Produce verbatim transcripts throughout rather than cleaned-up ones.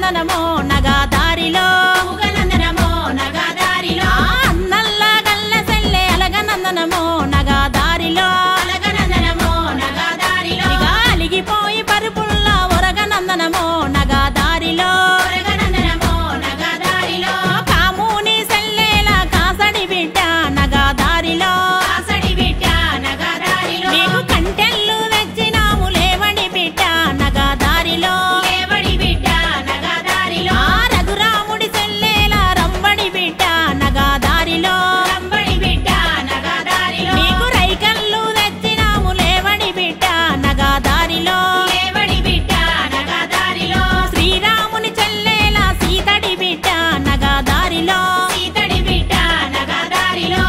నందనమో నగా దారిలో ఊగనందనమో నగా దారిలో అన్నల్ల గల్ల సెల్లె అలగ నందనమో నగా దారిలో అలగనందనమో నగా దారిలో ఇక అలిగిపోయి పరుపుల్లా ఒరగ నందనమో నగా దారిలో ఒరగనందనమో నగా దారిలో కాముని సెల్లెల కాసడి బిడ్డ నగా దారిలో కాసడి బిడ్డ నగా దారిలో నీకు కంటెల్లు తెచ్చినాము లేవడి బిడ్డ నగా దారిలో లేవడి బిడ్డ నగా దారిలో ఆ రఘురాముడి సెల్లెల రంబడి బిడ్డ నగా దారిలో రంబడి బిడ్డ నగా దారిలో నీకు రైకల్లు తెచ్చినాము లేవడి బిడ్డ నగా దారిలో లేవడి బిడ్డ నగా దారిలో శ్రీరాముని చెల్లెల సీతడి బిడ్డ నగా దారిలో సీతడి బిడ్డ నగా దారిలో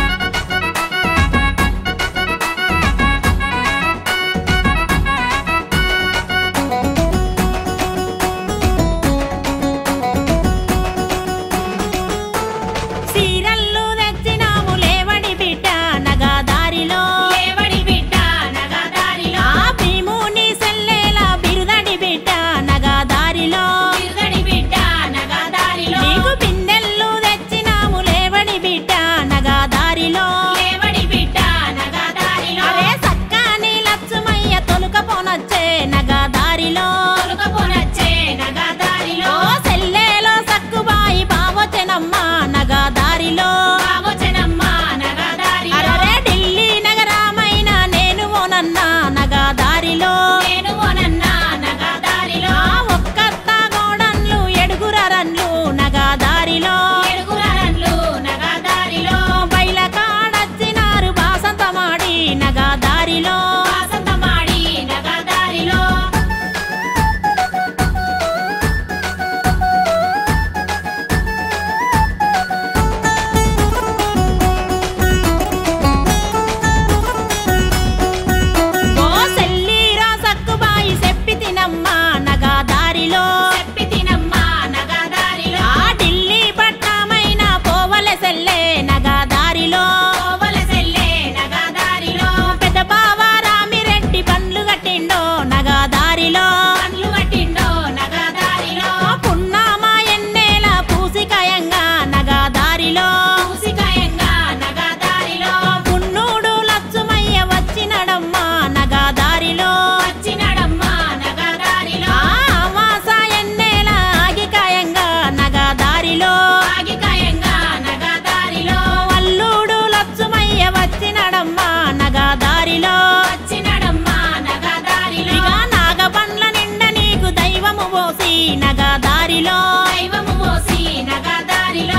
సీరల్లు తెచ్చినాము లేవడి బిడ్డ నగా దారిలో లేవడి బిడ్డ నగా దారిలో ఆ భీముని సెల్లెల బిరుదడి బిడ్డ నగా దారిలో తిరుగడి బిడ్డ నగా దారిలో నీకు బిందెల్లు తెచ్చినాము లేవడి బిడ్డ నగా దారిలో లేవడి బిడ్డ నగా దారిలో అరే సక్కాని లచ్చుమయ్య తొలుకపోనొచ్చే నగా దారిలో తొలకపోనొచ్చే నగా దారిలో ఓ సెల్లెలో సక్కుబాయి బావొచ్చెనమ్మ నగా దారిలో బావొచ్చనమ్మ నగా దారిలో అరరే ఢిల్లీ నగరమైన నేను ఓనన్నా నగా దారిలో నేను ఓనన్నా నగా దారిలో ఆ ఒక్కత్త గోడన్లు ఎడుగురరన్లు నగా దారిలో ఎడుగురన్లు నగా దారిలో బయల కాడచ్చినారు బాసంతమాడి నగా దారిలో వాసంతమాడి నగా దారిలో ఓ సెల్లీరా సక్కుబాయి చెప్పి తినమ్మ నగా దారిలో చెప్పి తినమ్మ నగా దారిలో ఆ ఢిల్లీ పట్నమైన పోవలె సెల్లే నగా దారిలో కోవల సెల్లే నగా దారిలో పెద్ద బావ రామిరెడ్డి బండ్లు కట్టిండో నగా దారిలో పండ్లు పట్టిండో నగా దారిలో పున్నామా ఎన్నేల పూసికాయంగా నగా దారిలో పూసికాయంగా నగా దారిలో పున్నూడు లచ్చుమయ్య వచ్చినడమ్మ నగా దారిలో వచ్చినడమ్మ నగా దారిలో ఆ అమాస ఎన్నేల ఆగికాయంగా నగా దారిలో ఆగికాయంగా నగా దారిలో వల్లుడు లచ్చుమయ్య వచ్చినడమ్మ నగా దారిలో వచ్చినడమ్మ నగా దారిలో ఇక నాగబండ్ల నిండా నీకు దైవము పోసి నగా దారిలో దైవము పోసి నగా దారిలో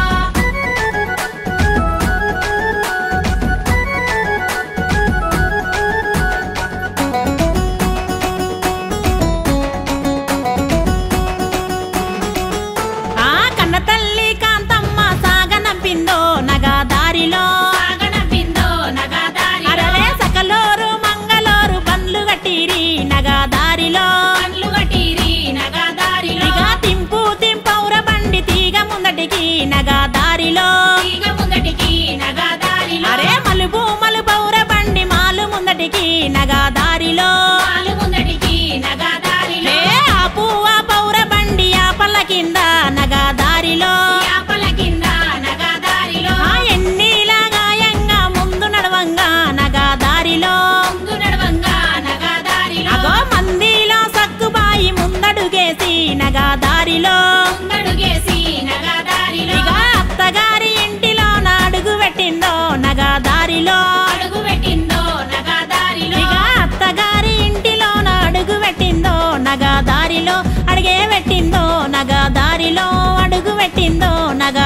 ఆ కన్న తల్లి కాంతమ్మ సాగనంపిందో నగా దారిలో సాగనంపిందో నగా దారిలో అరరే సకలోరు మంగళోరు బండ్లు కట్టిరి నగా దారిలో పండ్లు పట్టిరి నగా దారిలో ఇక తింపు తింపౌర బండి తీగ ముందటికి నగా దారిలో తీగ ముందటికి నగా దారిలో అరే మలుపు మలుపౌర బండి మాలు ముందటికి నగా దారిలో పాలు ముందటికి నగా దారిలో ఏ ఆపు ఆ పౌర బండి ఆపల కింద నగా దారిలో యాపల కింద నగా దారిలో ఆ ఎన్నీల గాయంగా ముందు నడవంగా నగా దారిలో ముందు నడవంగా నగా దారిలో అగో మందిలో సక్కుబాయి ముందడుగేసి నగా దారిలో ముందడుగేసి నగా దారిలో ఇక అత్తగారి ఇంటిలో అడుగు పెట్టిందో నగా దారిలో అడుగు పెట్టిందో నగా దారిలో ఇక అత్తగారి ఇంటిలో అడుగు పెట్టిందో నగా దారిలో అడిగే పెట్టిందో నగా దారిలో అడుగు పెట్టిందో నగా